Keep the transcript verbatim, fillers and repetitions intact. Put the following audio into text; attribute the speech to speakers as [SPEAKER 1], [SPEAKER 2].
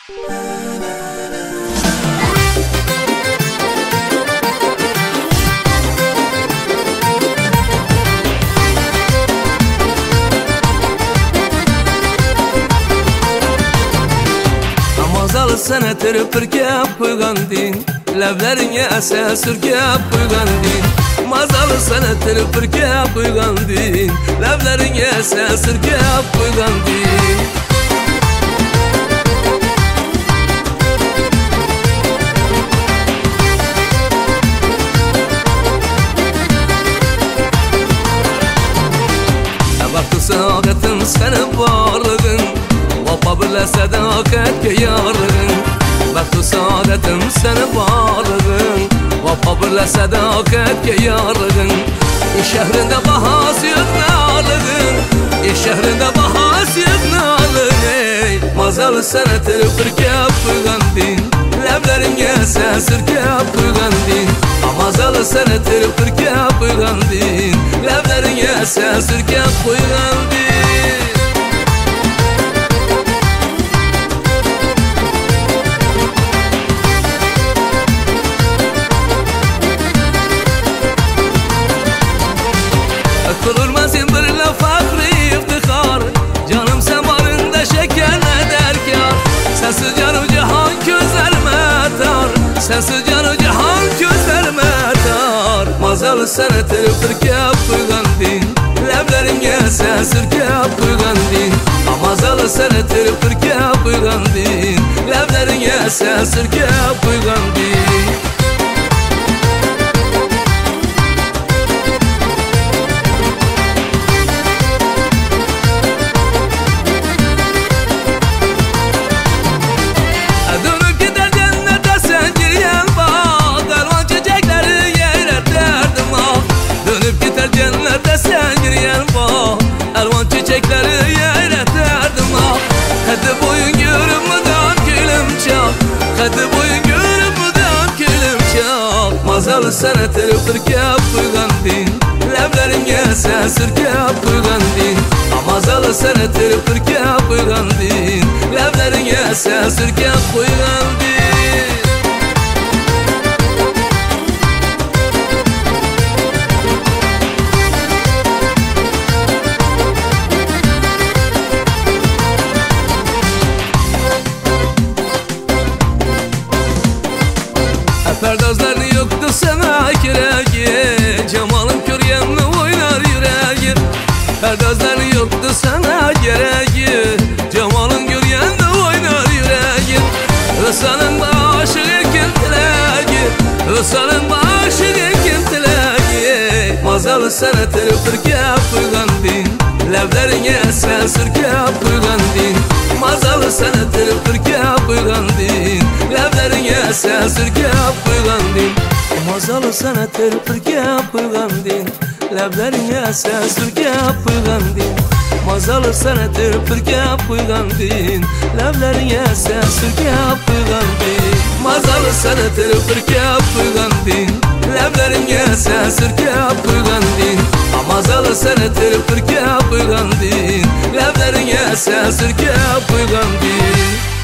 [SPEAKER 1] Amazalı sana terpirkep koygandin, Levlerine ese sürkep koygandin. Mazalı sana terpirkep koygandin, Levlerine ese sürkep koygandin. Baktı saadetim senin varlığın, Vapa bile sadakatke yarlığın. Baktı saadetim senin varlığın, Vapa bile sadakatke yarlığın. Şehrinde bahası yok nalığın, şehrinde bahası yok nalığın. Mazalı sana terpirkep koygandin, Levlerimge sen sürkep koygandin. Mazalı sana terpirkep koygandin, Levlerimge sen sürkep koygandin. Kılırmasın bir laf fakri iftihar, Canım sen varında şeker ne derkar. Sensiz canı cihan gözlerime tar, Sensiz canı cihan gözlerime tar. Mazalı sana terpirkep koygandin, Levlerimge sen sürkep koygandin. Mazalı sana terpirkep koygandin, Levlerimge sen sürkep koygandin. Elvan çiçekleri yere derdim ah. Hadi boyun görünmeden gülüm çal, Hadi boyun görünmeden gülüm çal. Mazalı sana terpirkep koygandin, Levlerimge sen sürkep koygandin. Mazalı sana terpirkep koygandin, Levlerimge sen sürkep koygandin. Perdazların yoktu sana kiregi, Cemalın kör yanlı oynar yüreği. Perdazların yoktu sana geregi, Cemalın kör yanlı oynar yüreği. Rısanın başı ekin tilegi, Rısanın başı ekin tilegi. Mazalı sana terpirkep koygandin, Levlerine sen sürkep koygandin. Mazalı sana terpirkep koygandin, Levlerimge sen sürkep koygandin. Mazalı sana terpirkep koygandin, Levlerimge sen sürkep koygandin. Mazalı sana terpirkep koygandin, Levlerimge sen sürkep koygandin. Mazalı sana terpirkep koygandin, Levlerimge sen sürkep koygandin. Mazalı sana terpirkep koygandin, Levlerimge sen sürkep koygandin.